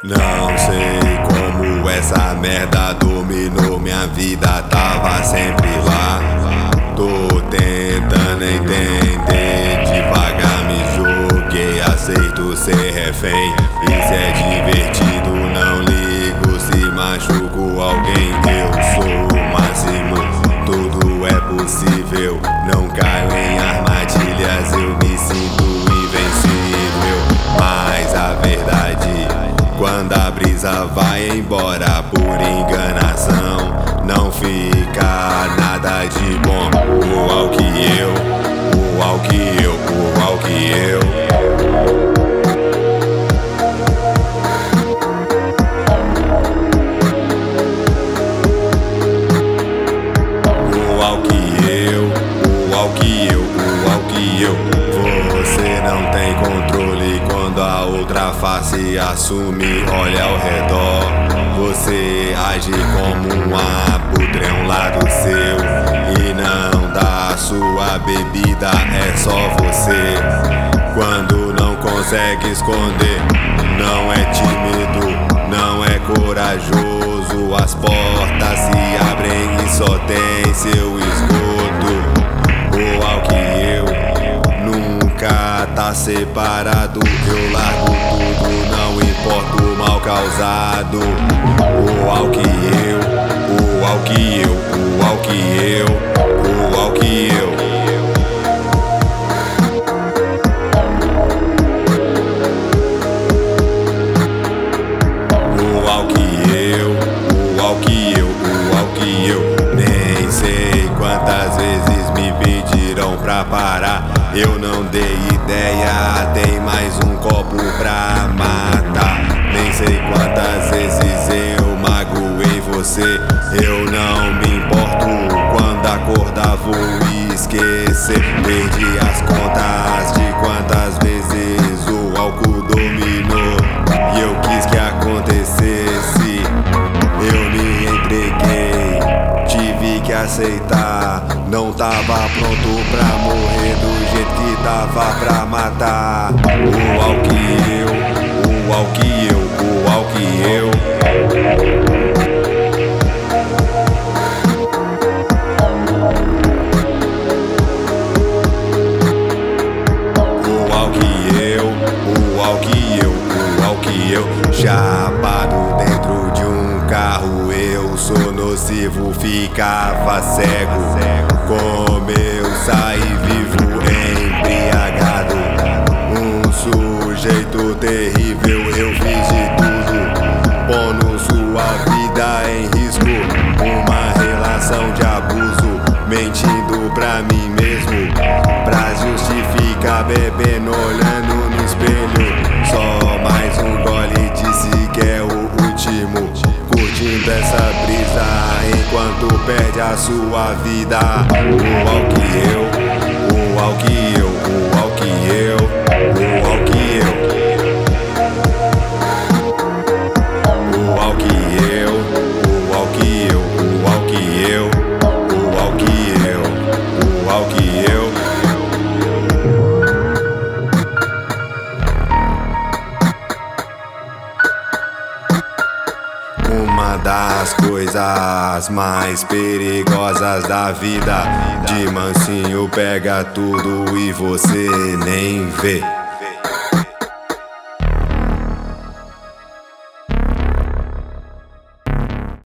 Não sei como essa merda dominou minha vida, tava sempre lá. Tô tentando entender, devagar me joguei, aceito ser refém. Isso é divertido, não ligo se machuco alguém. Eu sou o máximo, tudo é possível. Não caio em armadilhas, eu me sinto invencível. Mas a verdade, quando a brisa vai embora por enganação, não fica nada de bom. Uau que eu, uau que eu, uau que eu. Uau que eu, uau que eu, uau que eu. Você não tem controle quando a outra face assume, olha ao redor. Você age como um abutre, é um lado seu e não da sua bebida, é só você. Quando não consegue esconder, não é tímido, não é corajoso. As portas se abrem e só tem seu esgoto. Uau que eu, nunca tá separado. Eu largo tudo, não importa o mal causado. Uau que eu, uau que eu, uau que eu, uau que eu. Uau que eu, uau que eu, uau que eu. Nem sei quantas vezes me pediram pra parar, eu não dei ideia, tem mais um copo pra matar. Nem sei quantas vezes eu magoei você, eu não me importo quando acordar vou esquecer. Perdi as contas de quantas vezes o álcool dominou e eu quis que acontecesse. Eu me entreguei, tive que aceitar. Não tava pronto pra morrer do jeito que tava pra matar. Uau que eu, uau que eu, uau que eu. Uau que eu, uau que eu, uau que eu. Chapado dentro de um carro, eu sou nocivo, ficava cego. Como eu saí vivo embriagado, um sujeito terrível, eu fiz de tudo, pondo sua vida em risco. Uma relação de abuso, mentindo pra mim mesmo, pra justificar, bebendo, olhando no espelho. Só mais um gole, disse que é o último, curtindo essa brisa enquanto perde a sua vida. Uau que eu, uau que eu, uau que eu, uau que eu. Uau que eu, uau que eu, uau que eu, uau que eu, uau que eu. Uma das coisas mais perigosas da vida, de mansinho pega tudo e você nem vê.